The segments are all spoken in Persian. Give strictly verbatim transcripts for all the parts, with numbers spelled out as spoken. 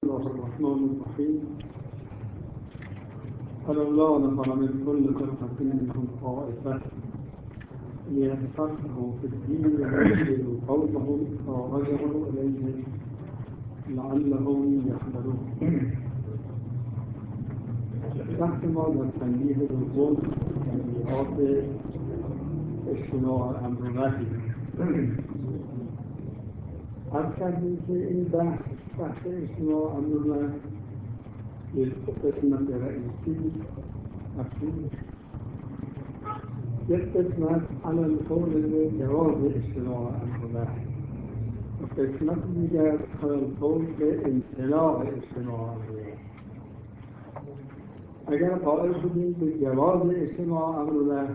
الله الرحمن الرحيم. فلولا نفر من كل فرقة منهم طائفة ليتفقهوا في الدين وينذروا قومهم إذا رجعوا إليهم لعلهم يحذرون. بحث ما در تنبیه دوم تنبیهات اجتماع امر و نهی. عرض کردیم که این بحث بحث اجتماع امر و نهی یک قسمت رئیسی اصلی، یک قسمت علی القول بجواز اجتماع امر و نهی و قسمت دیگر علی القول به امتناع اجتماع امر و نهی. اگر قائل شدیم به جواز اجتماع امر و نهی،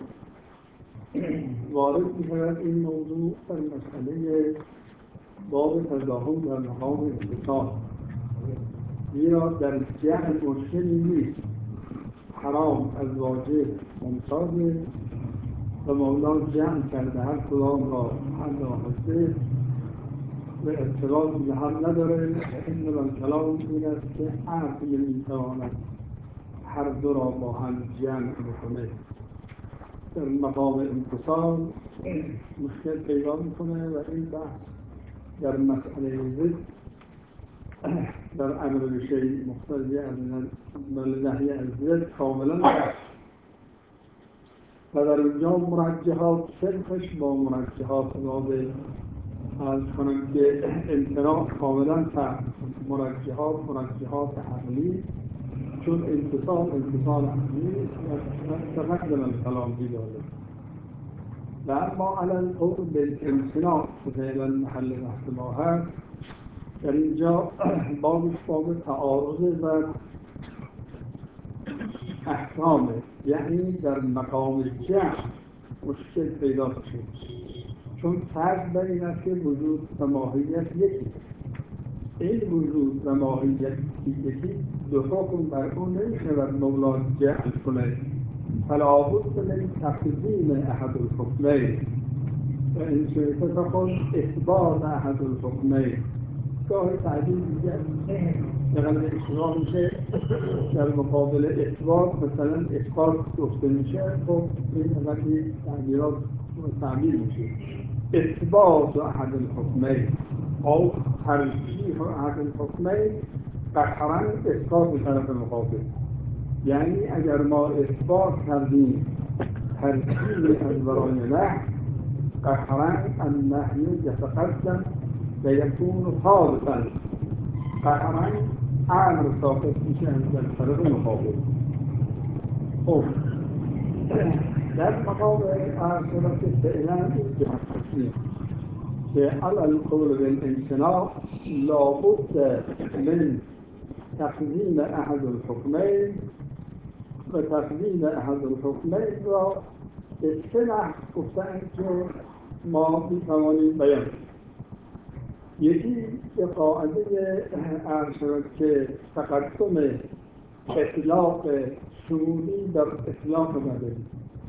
وارد می‌شود این موضوع در مسئله باب تضاهم در مقام اتصال، زیرا در جهل مشکلی نیست. حرام از واجب ممتازه و مولا جمع کرده هر کدام را حل آمده و ارتباط به هم نداره. این من کلام این است که عقل میتواند هر دو را با هم جمع بکنه. در مقام انفصال مشکل پیدا میکنه و این بحث در مسئله ضد در امر به شیء مقتضی نهی از ضد کاملا بحث و در اینجا مرجحات صرفش با مرجحات واضح عرض کنم که امتناع کاملا فرق. مرجحات مرجحات عقلی است، چون انفصال انفصال عقلی است و تقدم الکلام بیداده. و اما علی القول بالامتناع که فعلا محل بحث ما هست، در اینجا بابش باب تعارض و احکامه، یعنی در مقام جمع مشکل پیدا شد، چون فرض بر این است که وجود و ماهیت یکیست. این وجود و ماهیت یکیست، دو حکم بر اون نمی‌شود مولا جعل کنه. فلا بد من تقدیم احد الحکمین و این شئت فقل اثبات احد الحکمین. گاهی تعبیر دیگر دقیقا اشتباه میشه، در مقابل اثبات مثلا اثبات گفته میشه، خب این وقتی تعبیرات تعبیر میشه اثبات احد الحکمین او ترجیح احد الحکمین قطعاً اثبات به طرف مقابل. یعنی اگر ما اثبات کردیم ترجیح از برای نهی، قطعاً النهی یتقدم و یکون ثابتا، قطعاً امر ثابت میشه از طرف مقابل. خب در مقام ارسلت فعلا این جهت هستیم که علی القول بالامتناع لابد من تقدیم احد الحکمین و تقدیم احد الحکمین را به سه نحو گفتن که ما میتوانیم بیان. یکی به قاعده ارشد که تقدم اطلاق شمولی در اطلاق مدنی.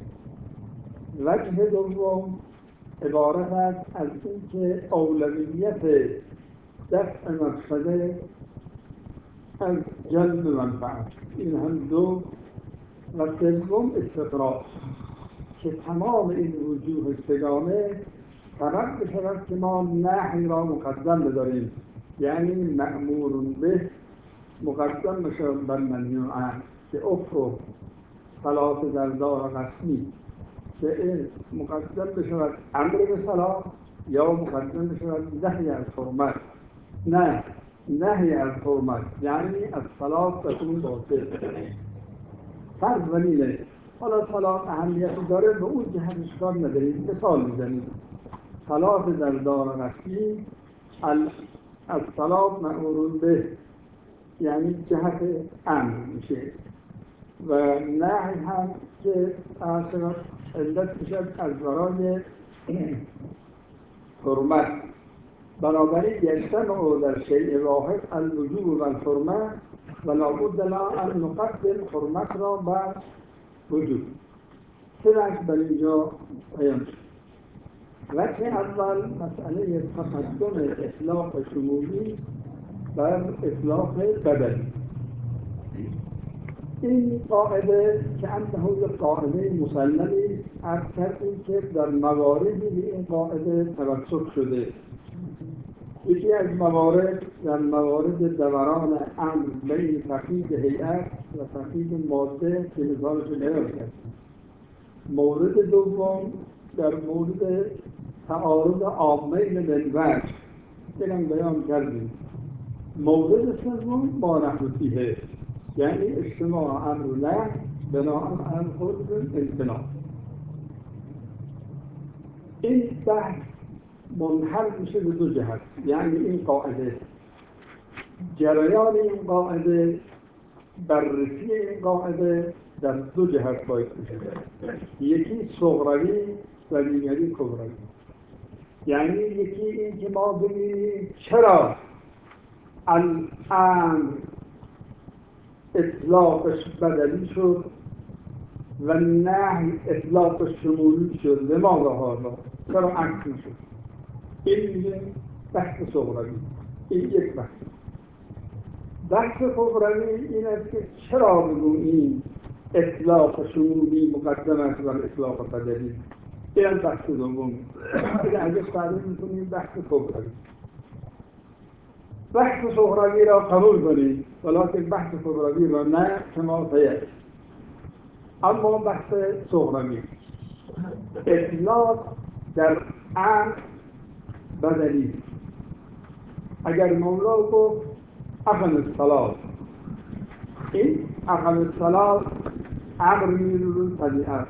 وجه دوم عبارت است از اینکه اولویت دفع مفسده از جلب منفعت، این هم دو. و سوم استقراء که تمام این وجوه سگانه سبب بشود که ما نهی را مقدم بداریم، یعنی مأمور به مقدم بشود بر منهی عنه، که افرو صلاة در دار قسمی که این مقدم بشود امر به صلاة یا مقدم بشود نهی از حرمت. نه، نهی از حرمت یعنی از صلاة تکون باطل. فرض ونینه حالا صلاة اهمیتی داره، به اون جهت اشکال نداریم. مثال میزنیم صلاة در دار رسمی، از صلاة مأمور به یعنی جهت امر میشه و نهی هم که اصلا علت میشد از برای حرمت. بنابراین یجتمع در شیء واحد الوجوب و الحرمه و لابد لنا ان نقدم حرمت را بر وجود. سه وجه در اینجا بیان شد. وجه اول مسئله تقدم اطلاق شمولی بر اطلاق بدنی. این قاعده که انه یک قاعده مسلمی است، عرض کردیم که در مواردی به این قاعده توسط شده. یکی از موارد در موارد دوران امر بین تفیض هیئت و تفیض ماده که مثالش بیان کرد. مورد دوم در مورد تعارض عامین بالوجه اینم بیان کردیم. مورد سوم ما نحن فیه، یعنی اجتماع امر و نهی بناء عن خود امتناع. این بحث منحل میشه به دو جهت، یعنی این قاعده، جریان این قاعده، بررسی این قاعده در دو جهت باید میشه. یکی صغروی و دیگری کبروی. یعنی یکی این که ما ببینیم چرا الامر اطلاقش بدلی شد و نهی اطلاق شمولی شد. لماذا هذا؟ چرا عکس شد؟ این میگه بحث صغروی. این یک بحث. بحث کبروی این است که چرا بگوییم اطلاق شمولی مقدم است بر اطلاق بدلی. این بحث دوم. اگه تعریف میکنیم بحث کبروی. بحث صغروی را قبول کنیم ولیکن بحث کبروی را نه، کما سیأتی. اما بحث صغروی، اطلاق در امر بدلی. اگر مولا گفت اقم الصلاة، این اقم الصلاة امر می‌رود طبیعت.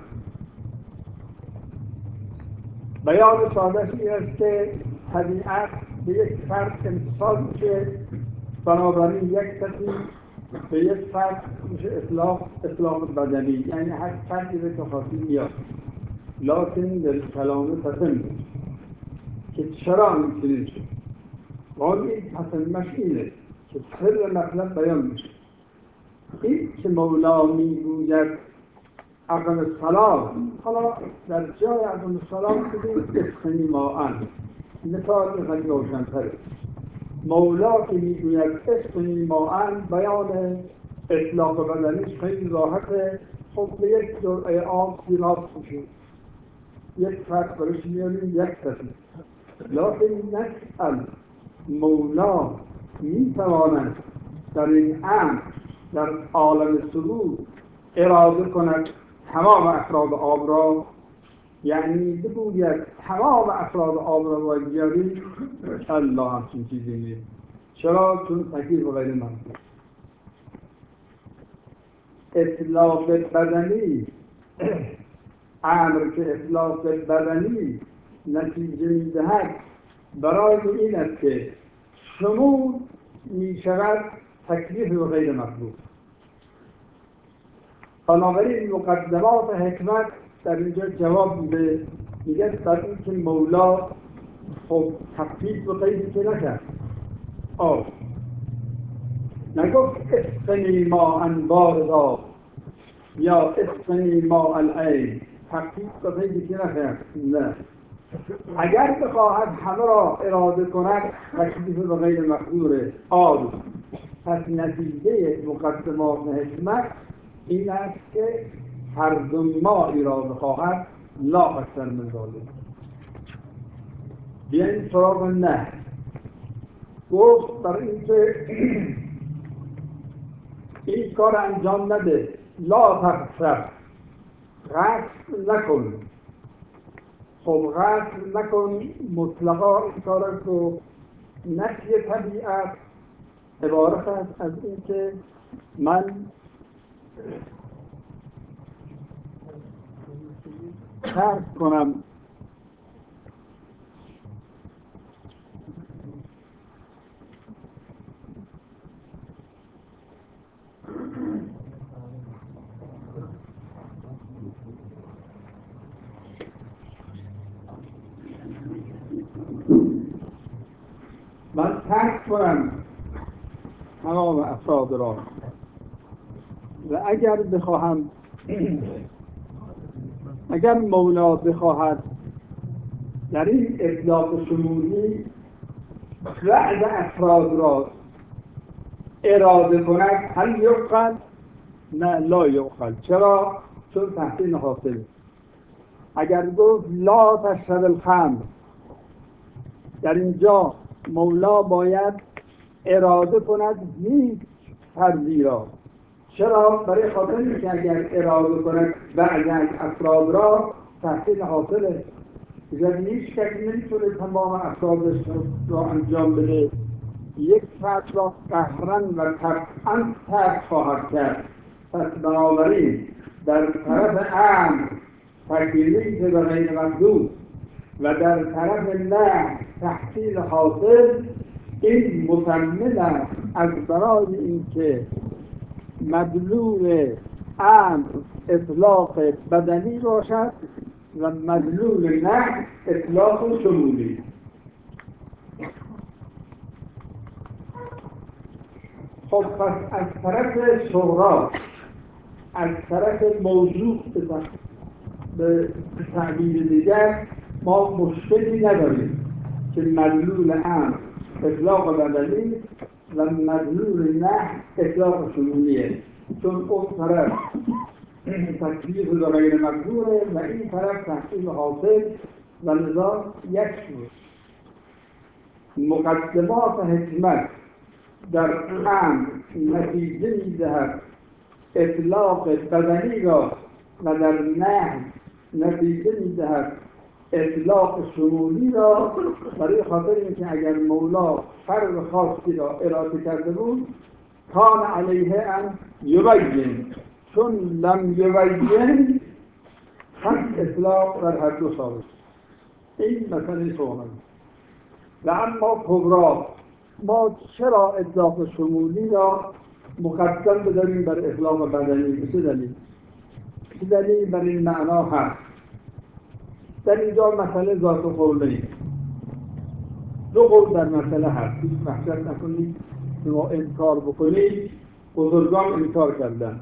بیان ساده‌اش این است که طبیعت به یک فرد امتصال میشه، بنابراین یک تفیض به یک فرد میشه اطلاق اطلاق بدنی، یعنی هر فردی به تخاطی میاد. لکن در کلامه تتم که چرا اینطوری شد؟ ولی این تتمش اینه که سر مطلب بیان میشه. این که مولا میگوید اقم الصلاة، حالا در جای اقم الصلاة بگید اسقنی ماء، مثال خیلی روشن‌تره. مولا که میگوید اسقنی ماء، بیان اطلاق بدنیش خیلی راحته. خب به یک جرعه آب سیراب میشه، یک فرد برش میاریم یک تفیض. لکن نسأل مولا میتواند در این امر در عالم سرور اراده کند تمام افراد آب را، یعنی بگوید تمام افراد آب را باید بیاریم. الله همچین چیزی نیست. چرا؟ چون تکلیف غیر منطقی. اطلاق بدنی، امر که اطلاق بدنی نتیجه میدهد برای این است که شمول می شود تکلیف و غیر مطلوب. بنابراین مقدمات حکمت در اینجا جواب میده، میگه در این که مولا خب تفصیل و غیری که نکرد. آه نگفت اسقنی ماء باردا یا اسقنی ماء العین، تفصیل و غیری که نکرد. نه، اگر بخواهد همه را اراده کند تکلیف و غیر مقدور آب. پس نتیجه مقدمات حکمت این است که هر دو مایی را بخواهد لا اکثر من ذلک. بیاییم سراغ نه. گفت برای اینکه این کار انجام نده، لا تقصر، غصب نکن. خب غصب نکن مطلقا این کار رو نفی طبیعت عبارت است از این که من ترک کنم من ترک کنم تمام افراد را و اگر بخواهم اگر مولا بخواهد در این اطلاق شمولی بعض افراد را اراده کند هل یقل نه لا یقل. چرا؟ چون تحسین حاصله. اگر گفت لا تشرب الخمر، در اینجا مولا باید اراده کند هیچ فردی را. چرا؟ برای خاطر اینکه اگر اراده کند بعضی از افراد را تحصیل حاصله. یعنی هیچ کسی نمیتونه تمام افرادش را انجام بده. یک فرد را قهرن و طبعاً ترک خواهد کرد. پس بنابراین در طرف امر تکلیف به غیر مقدور و در طرف نه تحصیل حاصل، این متمم است از برای اینکه مدلول امر اطلاق بدنی باشد و مدلول نه اطلاق شمولی. خب پس از طرف صغرا، از طرف موضوع به تعبیر دیگر ما مشکلی نداریم که مدلول امر اطلاق بدنی و مدلول نه اطلاق شمولیه، چون اون طرف تکلیف به غیر مقدوره و این طرف تحصیل حاصل و لذا یک شد. مقدمات حکمت در امر نتیجه می‌دهد اطلاق بدنی را و در نهی نتیجه می‌دهد اطلاق شمولی را، برای خاطر اینکه اگر مولا فرد خاصی را اراده کرده بود کان علیه ان یبین، چون لم یبین پس اطلاق در هر دو ثابت. این مسئله سوال. و اما کبرا، ما چرا اطلاق شمولی را مقدم بداریم بر اطلاق بدنی؟ چه دلیل؟ چه دلیل بر این معنا هست؟ در اینجا مسئله ذات قولین، دو قول در مسئله هست. هیچ وحشت نکنید که ما انکار بکنید. بزرگان انکار کردن.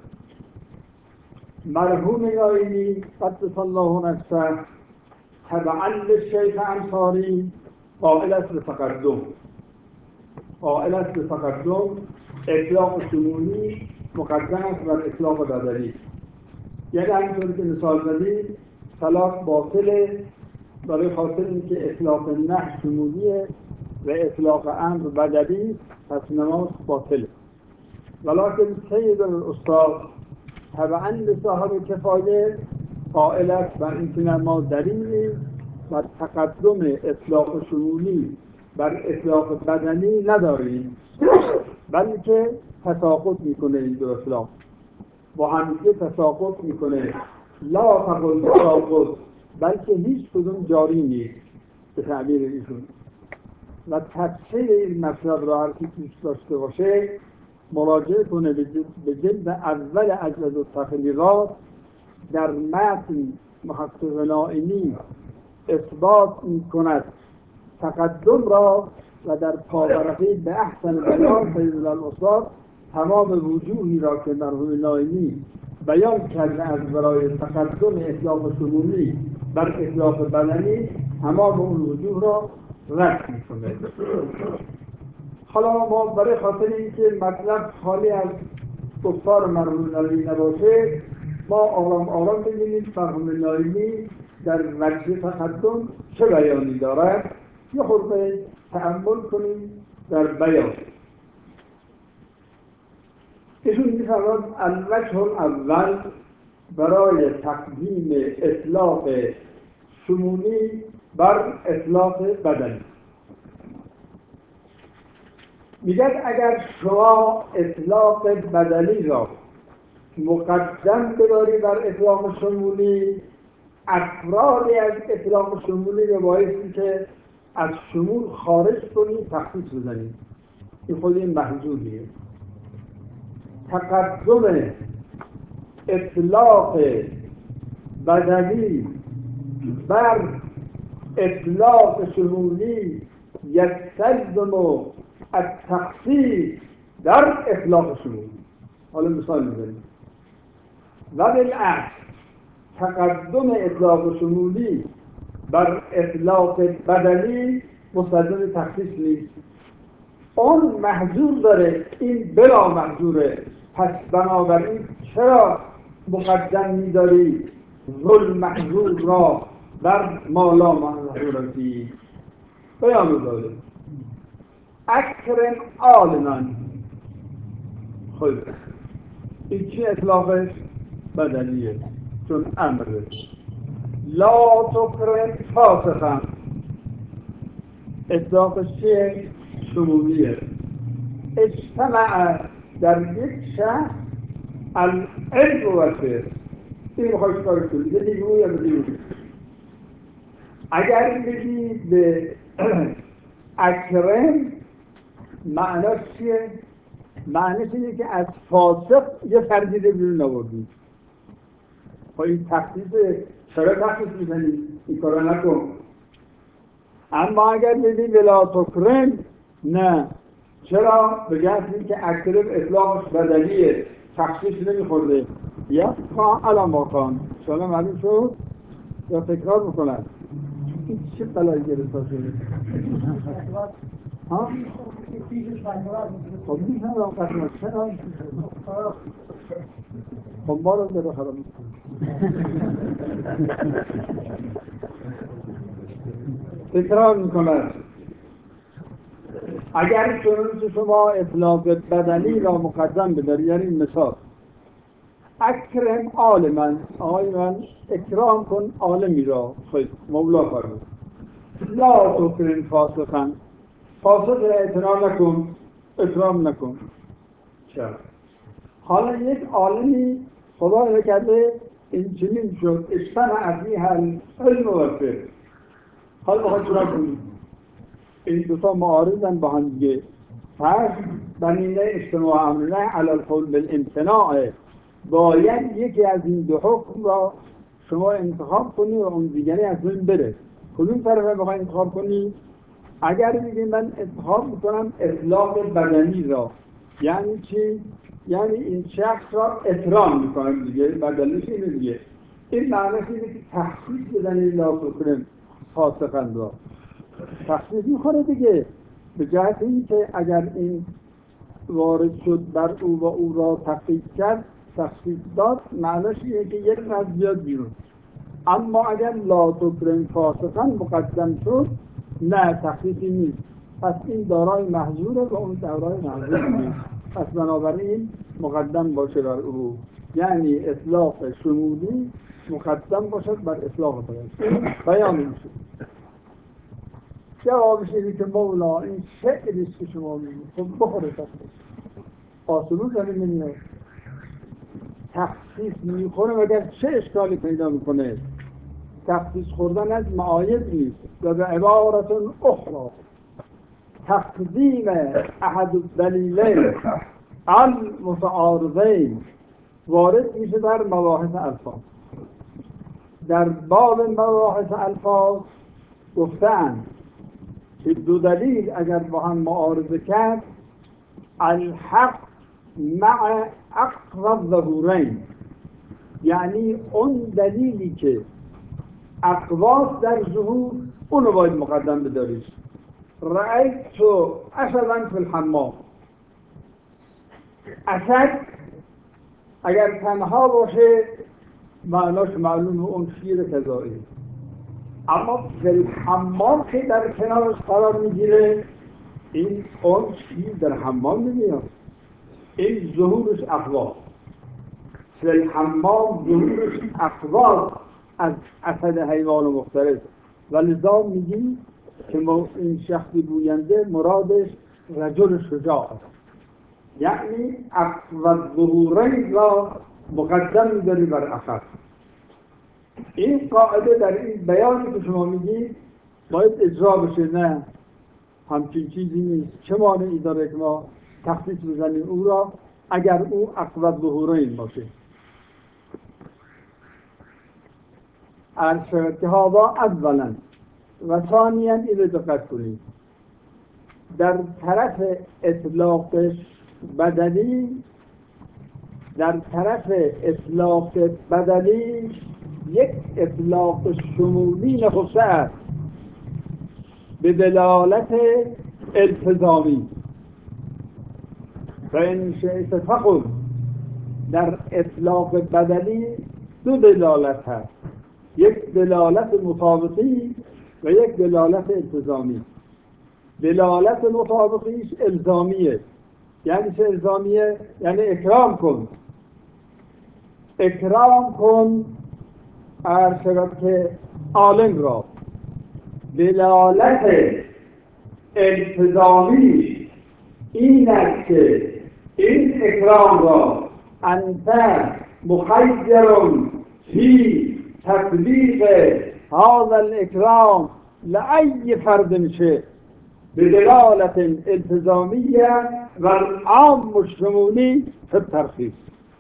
مرحوم نایمی قدس الله نفسه تبعا للشیخ انصاری قائل است به تقدم، قائل است به تقدم اطلاق شمولی مقدم است بر اطلاق بدنی. یعنی همینطور که مثال زدید صلات باطله برای خاطر اینکه اطلاق نه شمولیه و اطلاق امر بدنی است، پس نماز باطله. ولکن سید الاستاد طبعا لصاحب کفایه قائل است بر اینکه ما دلیلی بر تقدم اطلاق شمولی بر اطلاق بدنی نداریم، بلکه تساقط میکنه این دو اطلاق با همدیگه تساقط میکنه. لا تقل تساقط، بلکه هیچ کدوم جاری نیست به تعبیر ایشون. و تفسیر این مطلب را هر کی دوست داشته باشه مراجعه کنه به جلد اول اجلد التخلیقات. در متن محقق نائمی اثبات میکند تقدم را و در پاورقی به احسن بیان سید الاستاد تمام وجوهی را که مرحوم نائمی بیان کرده از برای تقدم اطلاق شمولی بر اطلاق بدنی، تمام اون وجوه را رد میکنه. حالا ما برای خاطر اینکه مطلب خالی از گفتار مرحوم نائمی نباشه، ما آرام آرام ببینیم مرحوم نائمی در وجه تقدم چه بیانی دارد، یه خورده تأمل کنیم در بیان. ایشون می‌فرماید الوجه الاول برای تقدیم اطلاق شمولی بر اطلاق بدنی. میگن اگر شما اطلاق بدنی را مقدم بداری بر اطلاق شمولی، افرادی از اطلاق شمولی رو بایستی که از شمول خارج کنی، تخصیص بزنی. این خود این محضوریه. تقدم اطلاق بدنی بر اطلاق شمولی یستلزم التخصیص در اطلاق شمولی. حالا مثال می‌زنیم. و بالعکس تقدم اطلاق شمولی بر اطلاق بدنی مستلزم تخصیص نیست. اون محظور داره، این بلا محظوره. پس بنابراین چرا مقدم می‌داری ظلم محظور را بر مالا محظورتی؟ بیان داره اکرم عالمن. خب این چی اطلاقش؟ بدلیه، چون امره. لا تکرم فاسقا اطلاقش چیه؟ شمولیه. اجتماع در یک شخص العلم و الفقه. این میخوای چکارش کنی؟ یه دیگه یا دیگه. اگر بگی به اکرم معناش چیه؟ معناش اینه که از فاسق یه فردی رو بیرون آوردی. خب این تخصیص، چرا تخصیص میزنی؟ این کارا نکن. اما اگر بگی ولا تکرم، نه. چرا؟ بگردیم که اکرم اطلاقش بدلیه، تخصیص نمیخورده. یا تا علم آقان شما معلوم شد یا تکرار میکنن. این چه بلایی گرفتا شده؟ ها؟ خب میشن را قسمت چرا؟ خب ما رو داره خراب میکنه. تکرار میکنن. اگر چنانچه شما اطلاق بدلی را مقدم بداری، یعنی مثال اکرم عالمن، آقای من اکرام کن عالمی را. خیلی مولا فرمود لا تکرم فاسقا، فاسق را اعتراف نکن، اکرام نکن. چرا؟ حالا یک عالمی خدا نکرده این چنین شد اجتماع فیها العلم و الفقه. حالا بخواد چرا کنید؟ این دوتا معارضن با هم دیگه. پس بنینه اجتماع امرنه علی القول بالامتناع، باید یکی از این دو حکم را شما انتخاب کنی و اون دیگری از بین بره. کدوم طرفه بخوای انتخاب کنی؟ اگر بگید من انتخاب میکنم اطلاق بدنی را، یعنی چی؟ یعنی این شخص را اکرام میکنم دیگه، بدلیش اینه دیگه. این معنیش اینه که تخصیص بدنی لا تکرم فاسقا را تخصیص میخوره دیگه، به جهت این که اگر این وارد شد بر او و او را تخصیص کرد، تخصیص داد، معنیش اینه که یک نفس بیاد بیرون. اما اگر لا تکرم فاسقا مقدم شد، نه تخصیصی نیست. پس این دارای محظوره و اون دارای محظور نیست. پس بنابراین مقدم باشه بر او، یعنی اطلاق شمولی مقدم باشد بر اطلاق بیان. بیان میشه. جوابش اینه که مولا این شعریست که شما میگید خب بخوره تخصیص آسلو زمین نمیاد. تخصیص میخوره مگر چه اشکالی پیدا میکنه؟ تخصیص خوردن از معاید نیست. و به عبارت اخرى تقدیم احد الدلیلین المتعارضین وارد میشه در مباحث الفاظ. در باب مباحث الفاظ گفتن که دو دلیل اگر با هم معارضه کرد، الحق مع اقرب ظهورین، یعنی اون دلیلی که اقواس در ظهور اونو باید مقدم بدارید. رأیت تو اسداً فی الحمام، اسد اگر تنها باشه معناش معلومه اون شیر کذایی، اما فی الحمام که در کنارش قرار میگیره این اون شیر در حمام نمیاد. این ظهورش اقواس، فی الحمام ظهورش اقواس از اسد حیوان مختلف. و لذا میگیم که این شخصی گوینده مرادش رجل شجاع است، یعنی اقوى ظهورین را مقدم می‌داری بر اخر. این قاعده در این بیانی که شما میگید باید اجرا بشه. نه همچین چیزی نیست. چه مانعی داره که ما تخصیص بزنیم او را اگر او اقوى ظهورین باشه؟ عرض شد که هوا اولا و ثانیاً اینو دقت کنید، در طرف اطلاقش بدلی، در طرف اطلاق بدلی یک اطلاق شمولی نخسته است به دلالت التزامی. و این شئت فقل در اطلاق بدلی دو دلالت هست، یک دلالت مطابقی و یک دلالت التزامی. دلالت مطابقیش الزامیه. یعنی چه الزامیه؟ یعنی اکرام کن، اکرام کن عرض شود که عالم را. دلالت التزامی این است که این اکرام را انت مخیر فی تطبیق هذا الاکرام لأی فرد شئ بدلالت التزامیه و عام و شمولی فی الترخیص.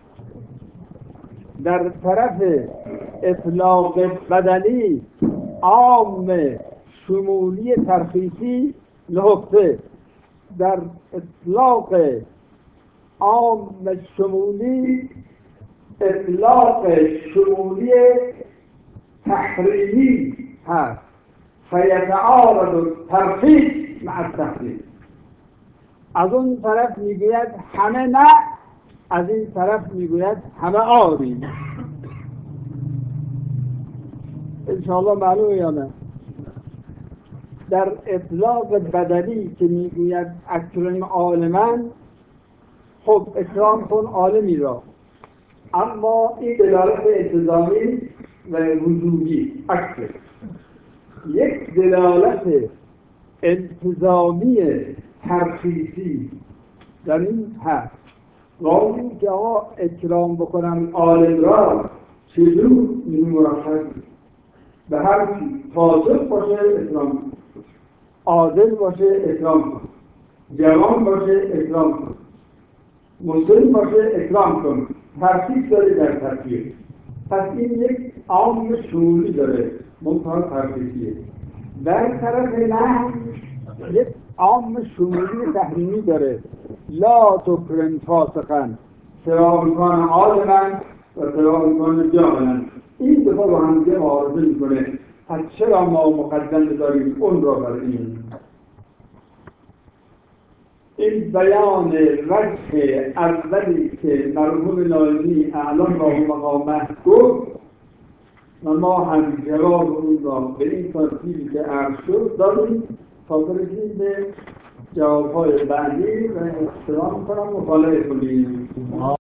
در طرف اطلاق بدلی عام شمولی ترخیصی نهفته، در اطلاق عام شمولی اطلاق شمولی تحریمی هست. فیتعارض الترخیص مع التحریم. از اون طرف میگوید همه نه، از این طرف میگوید همه آری. انشاءالله معلومه یا نه؟ در اطلاق بدلی که میگوید اکرم عالمن، خب اکرام کن عالمی را، اما این دلالت التزامی و وجوبی اکرم. یک دلالت التزامی ترخیصی در این هست، راوی که آقا اکرام بکنم عالم را چجور این مرخص به هر فاسق باشه اکرام کن، عادل باشه اکرام کن، جوان باشه اکرام کن، مسلم باشه اکرام کن. ترخیص داره در ترکیب. پس این یک عام شمولی داره، منتها ترخیصیه. در طرف نه یک عام شمولی تحریمی داره، لا تکرم فاسقا سواء کان عالما و سواء کان جاهلا. این دو با هم دیگه معارضه میکنه. پس چرا ما مقدم داریم اون را بر این؟ این بیان وجه اولی که مرحوم نایمی اعلام را مقامه گفت و ما هم جواب اون را به این ترتیبی که عرض شد داریم تا برسیم به جوابهای بعدی و سلام کنم مطالعه کنیم.